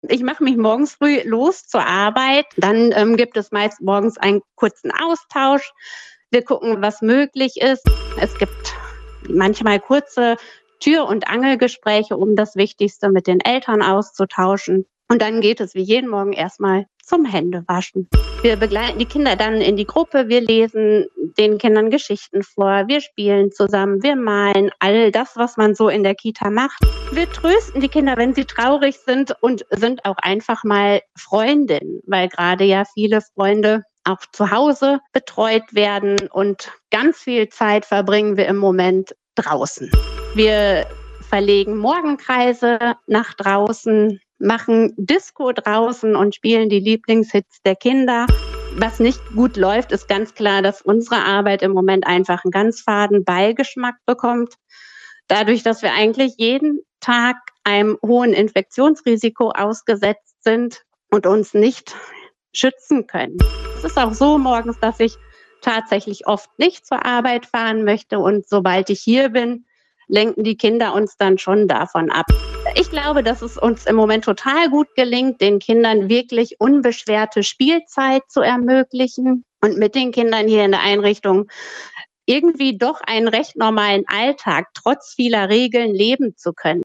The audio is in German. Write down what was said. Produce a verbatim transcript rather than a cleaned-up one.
Ich mache mich morgens früh los zur Arbeit. Dann ähm, gibt es meist morgens einen kurzen Austausch. Wir gucken, was möglich ist. Es gibt manchmal kurze Tür- und Angelgespräche, um das Wichtigste mit den Eltern auszutauschen. Und dann geht es wie jeden Morgen erstmal zum Händewaschen. Wir begleiten die Kinder dann in die Gruppe. Wir lesen den Kindern Geschichten vor. Wir spielen zusammen. Wir malen. All das, was man so in der Kita macht. Wir trösten die Kinder, wenn sie traurig sind, und sind auch einfach mal Freundinnen, weil gerade ja viele Freunde auch zu Hause betreut werden, und ganz viel Zeit verbringen wir im Moment draußen. Wir verlegen Morgenkreise nach draußen, machen Disco draußen und spielen die Lieblingshits der Kinder. Was nicht gut läuft, ist ganz klar, dass unsere Arbeit im Moment einfach einen ganz faden Beigeschmack bekommt. Dadurch, dass wir eigentlich jeden Tag einem hohen Infektionsrisiko ausgesetzt sind und uns nicht schützen können. Es ist auch so morgens, dass ich tatsächlich oft nicht zur Arbeit fahren möchte, und sobald ich hier bin, lenken die Kinder uns dann schon davon ab. Ich glaube, dass es uns im Moment total gut gelingt, den Kindern wirklich unbeschwerte Spielzeit zu ermöglichen und mit den Kindern hier in der Einrichtung irgendwie doch einen recht normalen Alltag trotz vieler Regeln leben zu können.